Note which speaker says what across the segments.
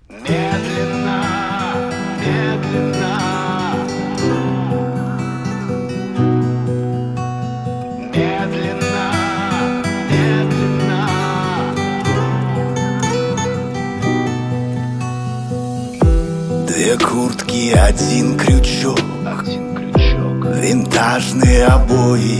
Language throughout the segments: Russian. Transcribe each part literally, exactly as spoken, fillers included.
Speaker 1: Медленно, медленно, медленно, медленно.
Speaker 2: Две куртки, один крючок,
Speaker 1: Один крючок.
Speaker 2: винтажные обои,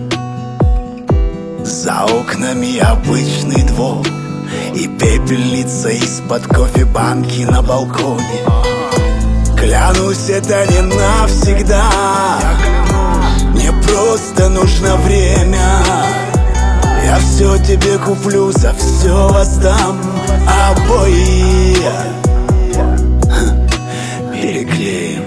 Speaker 2: за окнами обычный двор и пепельница из-под кофебанки на балконе. Клянусь, это не навсегда, мне просто нужно время. Я все тебе куплю, за все воздам обои. Переклеим.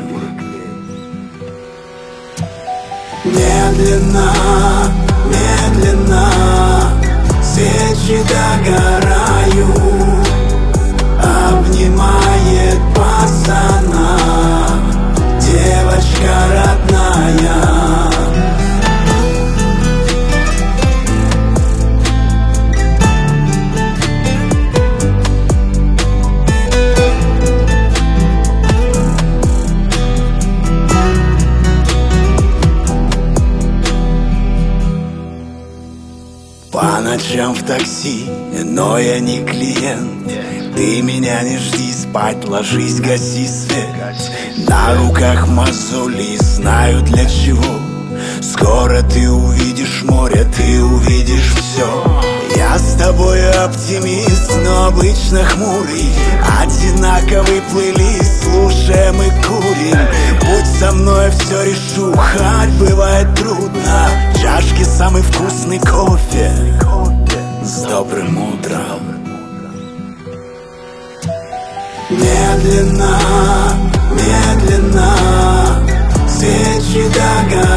Speaker 2: Медленно, медленно свечи догорают, обнимает пацана девочка родная. По ночам в такси, но я не клиент. Ты меня не жди, спать ложись, гаси свет. На руках мозоли, знаю для чего. Скоро ты увидишь море, ты увидишь все. Я с тобой оптимист, но обычно хмурый. Одинаковый плейлист, слушаем и курим. Будь со мной, все решу, хоть бывает трудно. В чашке самый вкусный кофе с добрым утром. Медленно, медленно свечи догорают,